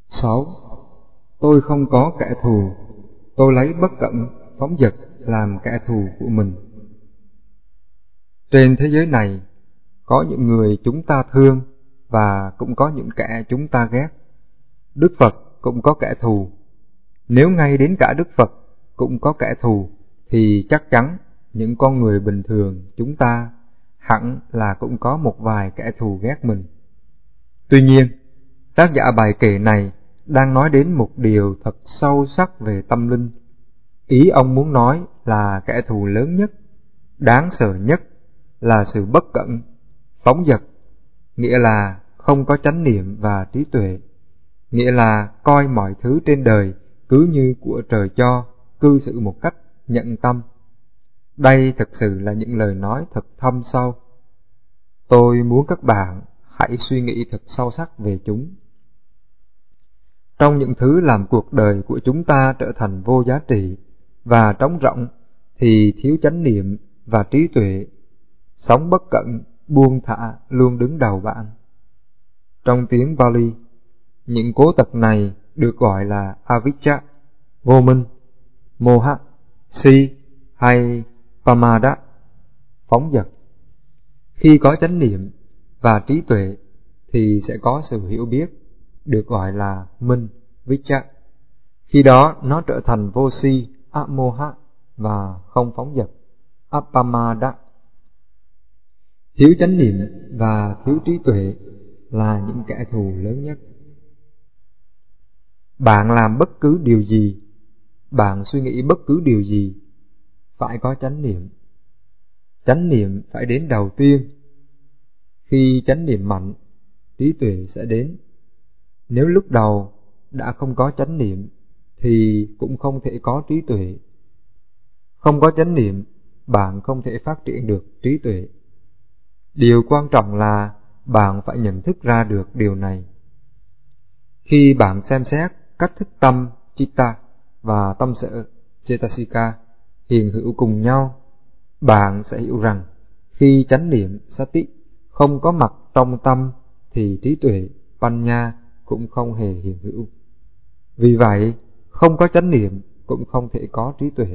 6. Tôi không có kẻ thù, tôi lấy bất cẩn, phóng dật làm kẻ thù của mình. Trên thế giới này, có những người chúng ta thương và cũng có những kẻ chúng ta ghét. Đức Phật cũng có kẻ thù. Nếu ngay đến cả Đức Phật cũng có kẻ thù, thì chắc chắn những con người bình thường chúng ta hẳn là cũng có một vài kẻ thù ghét mình. Tuy nhiên, tác giả bài kệ này đang nói đến một điều thật sâu sắc về tâm linh. Ý ông muốn nói là kẻ thù lớn nhất, đáng sợ nhất là sự bất cẩn, phóng dật, nghĩa là không có chánh niệm và trí tuệ, nghĩa là coi mọi thứ trên đời cứ như của trời cho, cư xử một cách nhận tâm. Đây thực sự là những lời nói thật thâm sâu. Tôi muốn các bạn hãy suy nghĩ thật sâu sắc về chúng. Trong những thứ làm cuộc đời của chúng ta trở thành vô giá trị và trống rỗng thì thiếu chánh niệm và trí tuệ, sống bất cẩn, buông thả luôn đứng đầu bạn. Trong tiếng Pali, những cố tật này được gọi là avijja, vô minh, moha, si hay pamada, phóng dật. Khi có chánh niệm và trí tuệ thì sẽ có sự hiểu biết, được gọi là minh, vijja. Khi đó nó trở thành vô si, amoha và không phóng dật, apamada. Thiếu chánh niệm và thiếu trí tuệ là những kẻ thù lớn nhất. Bạn làm bất cứ điều gì, bạn suy nghĩ bất cứ điều gì, phải có chánh niệm. Chánh niệm phải đến đầu tiên. Khi chánh niệm mạnh, trí tuệ sẽ đến. Nếu lúc đầu đã không có chánh niệm thì cũng không thể có trí tuệ. Không có chánh niệm, bạn không thể phát triển được trí tuệ. Điều quan trọng là bạn phải nhận thức ra được điều này. Khi bạn xem xét cách thức tâm chitta và tâm sở cetasika hiện hữu cùng nhau, bạn sẽ hiểu rằng khi chánh niệm sati không có mặt trong tâm thì trí tuệ panya cũng không hề hiện hữu. Vì vậy, không có chánh niệm cũng không thể có trí tuệ.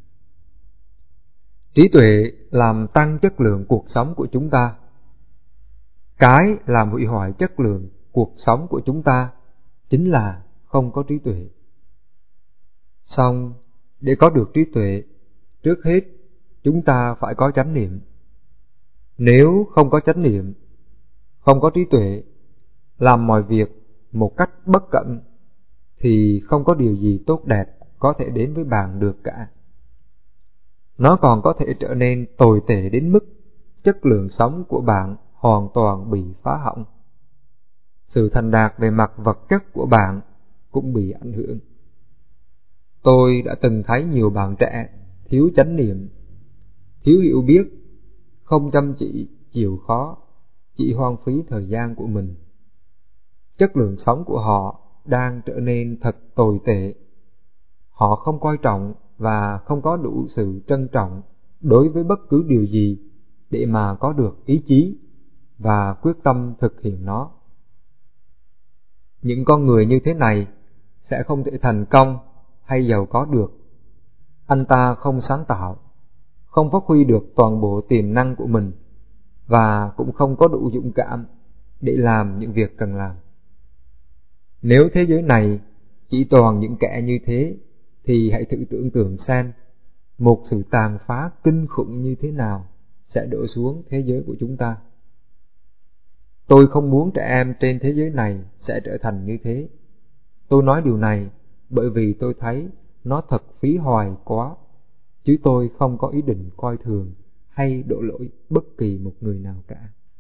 Trí tuệ làm tăng chất lượng cuộc sống của chúng ta. Cái làm hủy hoại chất lượng cuộc sống của chúng ta chính là không có trí tuệ. Song, để có được trí tuệ, trước hết chúng ta phải có chánh niệm. Nếu không có chánh niệm, không có trí tuệ, làm mọi việc một cách bất cẩn, thì không có điều gì tốt đẹp có thể đến với bạn được cả. Nó còn có thể trở nên tồi tệ đến mức chất lượng sống của bạn hoàn toàn bị phá hỏng. Sự thành đạt về mặt vật chất của bạn cũng bị ảnh hưởng. Tôi đã từng thấy nhiều bạn trẻ thiếu chánh niệm, thiếu hiểu biết, không chăm chỉ, chịu khó, chỉ hoang phí thời gian của mình. Chất lượng sống của họ đang trở nên thật tồi tệ. Họ không coi trọng và không có đủ sự trân trọng đối với bất cứ điều gì để mà có được ý chí và quyết tâm thực hiện nó. Những con người như thế này sẽ không thể thành công hay giàu có được. Anh ta không sáng tạo, không phát huy được toàn bộ tiềm năng của mình và cũng không có đủ dũng cảm để làm những việc cần làm. Nếu thế giới này chỉ toàn những kẻ như thế thì hãy thử tưởng tượng xem một sự tàn phá kinh khủng như thế nào sẽ đổ xuống thế giới của chúng ta. Tôi không muốn trẻ em trên thế giới này sẽ trở thành như thế. Tôi nói điều này bởi vì tôi thấy nó thật phí hoài quá, chứ tôi không có ý định coi thường hay đổ lỗi bất kỳ một người nào cả.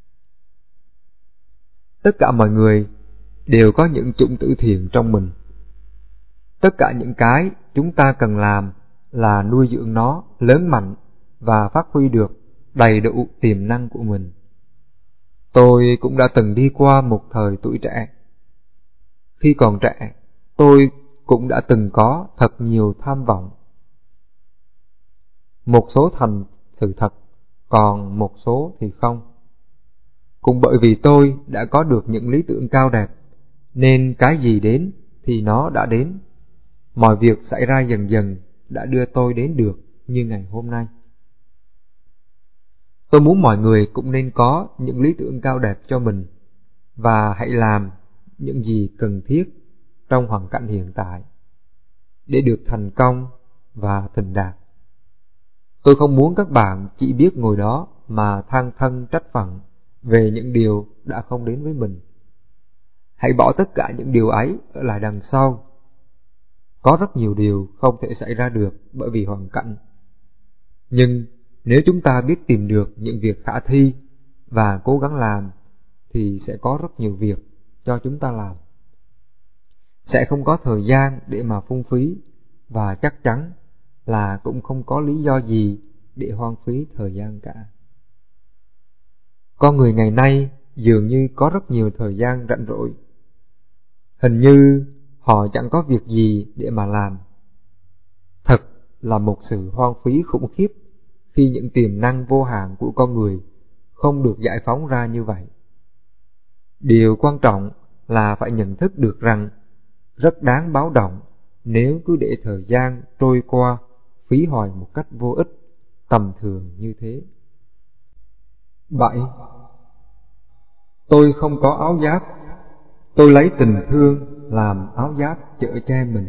Tất cả mọi người đều có những chủng tử thiện trong mình. Tất cả những cái chúng ta cần làm là nuôi dưỡng nó lớn mạnh và phát huy được đầy đủ tiềm năng của mình. Tôi cũng đã từng đi qua một thời tuổi trẻ. Khi còn trẻ, tôi cũng đã từng có thật nhiều tham vọng. Một số thành sự thật, còn một số thì không. Cũng bởi vì tôi đã có được những lý tưởng cao đẹp, nên cái gì đến thì nó đã đến. Mọi việc xảy ra dần dần đã đưa tôi đến được như ngày hôm nay. Tôi muốn mọi người cũng nên có những lý tưởng cao đẹp cho mình, và hãy làm những gì cần thiết trong hoàn cảnh hiện tại để được thành công và thành đạt. Tôi không muốn các bạn chỉ biết ngồi đó mà than thân trách phận về những điều đã không đến với mình. Hãy bỏ tất cả những điều ấy ở lại đằng sau. Có rất nhiều điều không thể xảy ra được bởi vì hoàn cảnh. Nhưng nếu chúng ta biết tìm được những việc khả thi và cố gắng làm, thì sẽ có rất nhiều việc cho chúng ta làm. Sẽ không có thời gian để mà phung phí, và chắc chắn là cũng không có lý do gì để hoang phí thời gian cả. Con người ngày nay dường như có rất nhiều thời gian rảnh rỗi. Hình như họ chẳng có việc gì để mà làm. Thật là một sự hoang phí khủng khiếp khi những tiềm năng vô hạn của con người không được giải phóng ra như vậy. Điều quan trọng là phải nhận thức được rằng rất đáng báo động nếu cứ để thời gian trôi qua phí hoài một cách vô ích, tầm thường như thế. 7. Tôi không có áo giáp. Tôi lấy tình thương làm áo giáp chở che mình.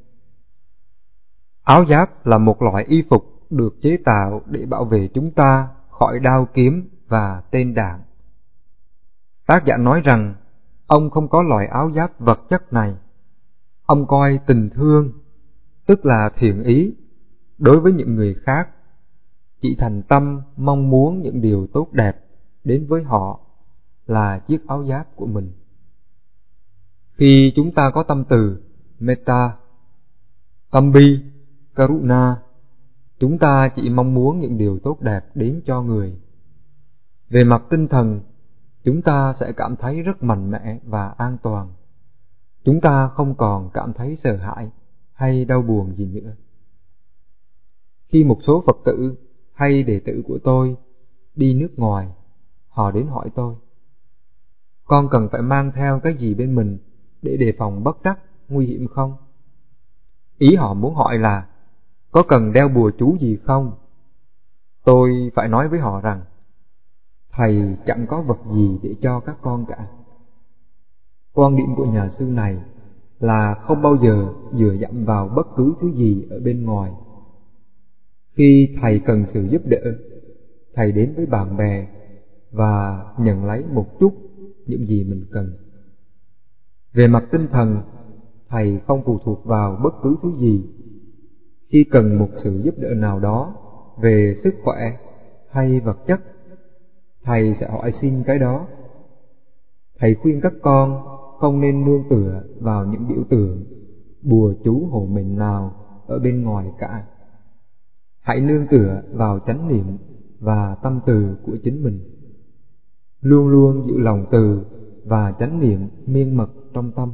Áo giáp là một loại y phục được chế tạo để bảo vệ chúng ta khỏi đao kiếm và tên đạn. Tác giả nói rằng ông không có loại áo giáp vật chất này. Ông coi tình thương, tức là thiện ý, đối với những người khác, chỉ thành tâm mong muốn những điều tốt đẹp đến với họ là chiếc áo giáp của mình. Khi chúng ta có tâm từ metta, tâm bi, karuna, chúng ta chỉ mong muốn những điều tốt đẹp đến cho người. Về mặt tinh thần, chúng ta sẽ cảm thấy rất mạnh mẽ và an toàn. Chúng ta không còn cảm thấy sợ hãi hay đau buồn gì nữa. Khi một số Phật tử hay đệ tử của tôi đi nước ngoài, họ đến hỏi tôi: con cần phải mang theo cái gì bên mình để đề phòng bất trắc, nguy hiểm không? Ý họ muốn hỏi là có cần đeo bùa chú gì không? Tôi phải nói với họ rằng thầy chẳng có vật gì để cho các con cả. Quan điểm của nhà sư này là không bao giờ dựa dẫm vào bất cứ thứ gì ở bên ngoài. Khi thầy cần sự giúp đỡ, thầy đến với bạn bè và nhận lấy một chút những gì mình cần. Về mặt tinh thần, thầy không phụ thuộc vào bất cứ thứ gì. Khi cần một sự giúp đỡ nào đó về sức khỏe hay vật chất, thầy sẽ hỏi xin cái đó. Thầy khuyên các con không nên nương tựa vào những biểu tượng, bùa chú hộ mệnh nào ở bên ngoài cả. Hãy nương tựa vào chánh niệm và tâm từ của chính mình. Luôn luôn giữ lòng từ và chánh niệm miên mật trong tâm.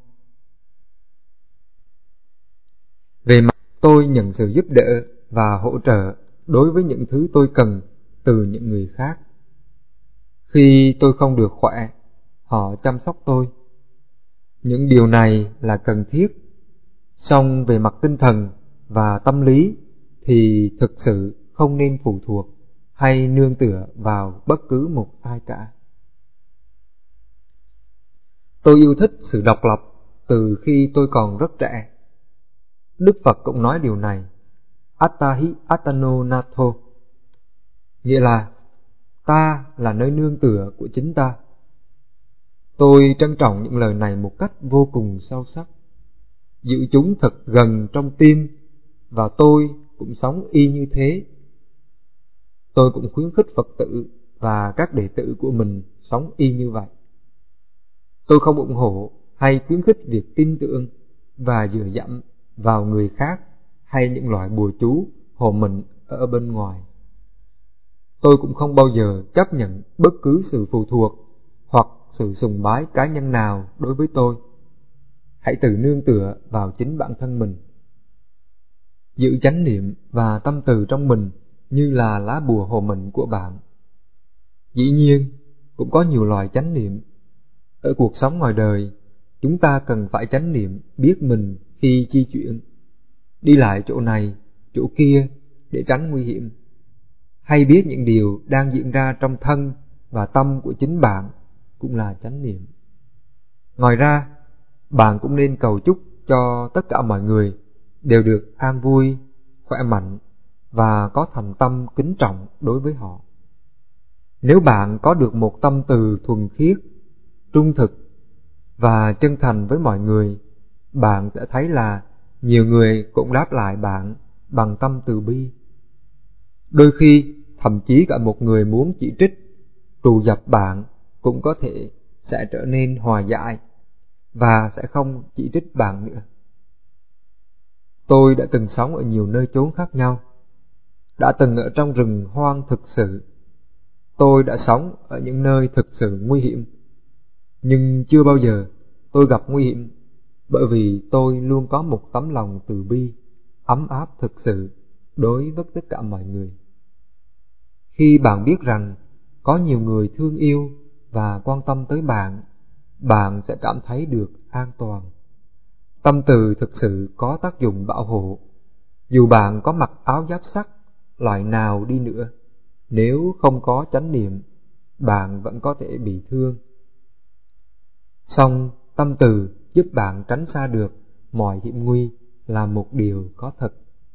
Về mặt tôi nhận sự giúp đỡ và hỗ trợ đối với những thứ tôi cần từ những người khác. Khi tôi không được khỏe, họ chăm sóc tôi. Những điều này là cần thiết. Song về mặt tinh thần và tâm lý thì thực sự không nên phụ thuộc hay nương tựa vào bất cứ một ai cả. Tôi yêu thích sự độc lập từ khi tôi còn rất trẻ. Đức Phật cũng nói điều này: Attahi Attano Natho, nghĩa là ta là nơi nương tựa của chính ta. Tôi trân trọng những lời này một cách vô cùng sâu sắc, giữ chúng thật gần trong tim, và tôi cũng sống y như thế. Tôi cũng khuyến khích Phật tử và các đệ tử của mình sống y như vậy. Tôi không ủng hộ hay khuyến khích việc tin tưởng và dựa dẫm vào người khác hay những loại bùa chú hộ mệnh ở bên ngoài. Tôi cũng không bao giờ chấp nhận bất cứ sự phụ thuộc hoặc sự sùng bái cá nhân nào đối với tôi. Hãy tự nương tựa vào chính bản thân mình. Giữ chánh niệm và tâm từ trong mình như là lá bùa hộ mệnh của bạn. Dĩ nhiên, cũng có nhiều loại chánh niệm. Ở cuộc sống ngoài đời, chúng ta cần phải chánh niệm biết mình khi di chuyển, đi lại chỗ này, chỗ kia để tránh nguy hiểm, hay biết những điều đang diễn ra trong thân và tâm của chính bạn cũng là chánh niệm. Ngoài ra, bạn cũng nên cầu chúc cho tất cả mọi người đều được an vui, khỏe mạnh và có thành tâm kính trọng đối với họ. Nếu bạn có được một tâm từ thuần khiết, trung thực và chân thành với mọi người, bạn sẽ thấy là nhiều người cũng đáp lại bạn bằng tâm từ bi. Đôi khi, thậm chí cả một người muốn chỉ trích, trù dập bạn cũng có thể sẽ trở nên hòa giải và sẽ không chỉ trích bạn nữa. Tôi đã từng sống ở nhiều nơi chốn khác nhau, đã từng ở trong rừng hoang thực sự. Tôi đã sống ở những nơi thực sự nguy hiểm, nhưng chưa bao giờ tôi gặp nguy hiểm, bởi vì tôi luôn có một tấm lòng từ bi, ấm áp thực sự đối với tất cả mọi người. Khi bạn biết rằng có nhiều người thương yêu và quan tâm tới bạn, bạn sẽ cảm thấy được an toàn. Tâm từ thực sự có tác dụng bảo hộ. Dù bạn có mặc áo giáp sắt loại nào đi nữa, nếu không có chánh niệm, bạn vẫn có thể bị thương. Song tâm từ giúp bạn tránh xa được mọi hiểm nguy là một điều có thật.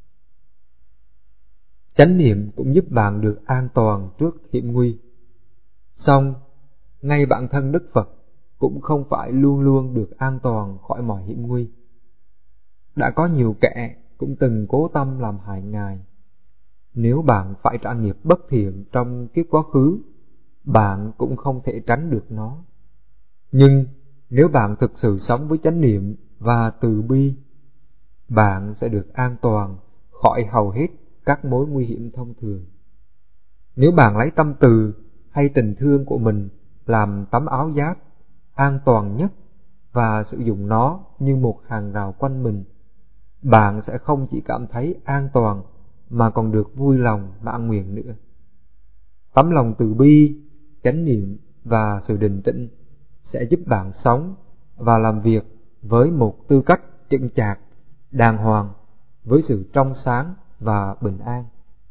Chánh niệm cũng giúp bạn được an toàn trước hiểm nguy. Song ngay bản thân Đức Phật cũng không phải luôn luôn được an toàn khỏi mọi hiểm nguy. Đã có nhiều kẻ cũng từng cố tâm làm hại Ngài. Nếu bạn phải trả nghiệp bất thiện trong kiếp quá khứ, bạn cũng không thể tránh được nó. Nhưng nếu bạn thực sự sống với chánh niệm và từ bi, bạn sẽ được an toàn khỏi hầu hết các mối nguy hiểm thông thường. Nếu bạn lấy tâm từ hay tình thương của mình làm tấm áo giáp an toàn nhất và sử dụng nó như một hàng rào quanh mình, bạn sẽ không chỉ cảm thấy an toàn mà còn được vui lòng mãn nguyện nữa. Tấm lòng từ bi, chánh niệm và sự định tĩnh sẽ giúp bạn sống và làm việc với một tư cách chững chạc, đàng hoàng, với sự trong sáng và bình an.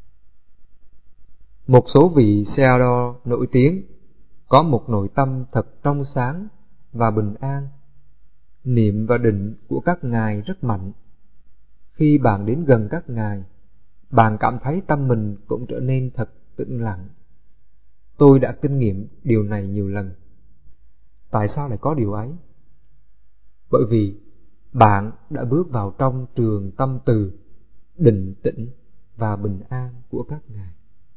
Một số vị Sayadaw nổi tiếng có một nội tâm thật trong sáng và bình an. Niệm và định của các ngài rất mạnh. Khi bạn đến gần các ngài, bạn cảm thấy tâm mình cũng trở nên thật tĩnh lặng. Tôi đã kinh nghiệm điều này nhiều lần. Tại sao lại có điều ấy? Bởi vì bạn đã bước vào trong trường tâm từ, định tĩnh và bình an của các ngài.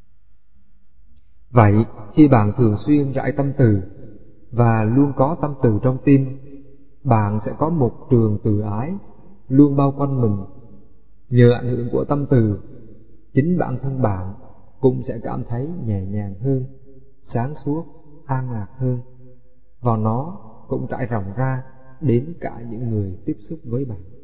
Vậy, khi bạn thường xuyên rải tâm từ và luôn có tâm từ trong tim, bạn sẽ có một trường từ ái luôn bao quanh mình. Nhờ ảnh hưởng của tâm từ, chính bản thân bạn cũng sẽ cảm thấy nhẹ nhàng hơn, sáng suốt, an lạc hơn, và nó cũng trải rộng ra đến cả những người tiếp xúc với bạn.